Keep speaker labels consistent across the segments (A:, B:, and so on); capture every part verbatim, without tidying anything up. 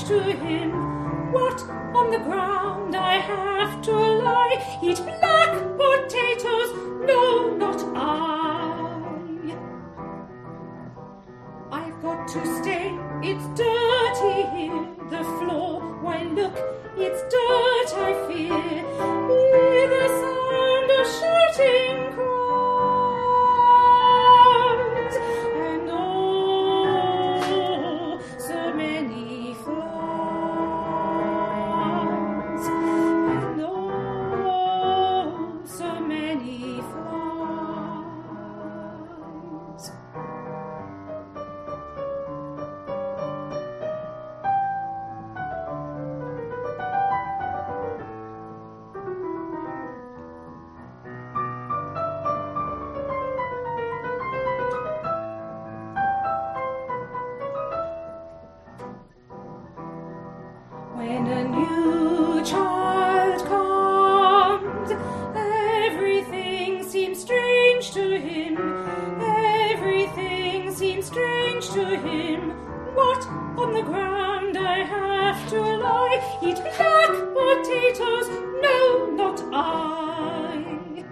A: strange to him. What, on the ground I have to lie? Eat black potatoes? No, not I. I've got to stay, it's dirty here, the floor. Why look, it's dirt I fear. Hear the sound of shouting crowds, and oh, so many flowers, and oh, so many flowers. When a new child comes, everything seems strange to him. Everything seems strange to him. What, on the ground I have to lie? Eat black potatoes? No, not I.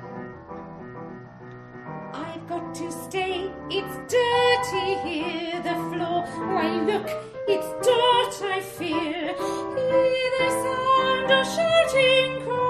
A: I've got to stay, it's dirty here, the floor. Why look, it's dirt I fear. Hear the sound of shouting cries.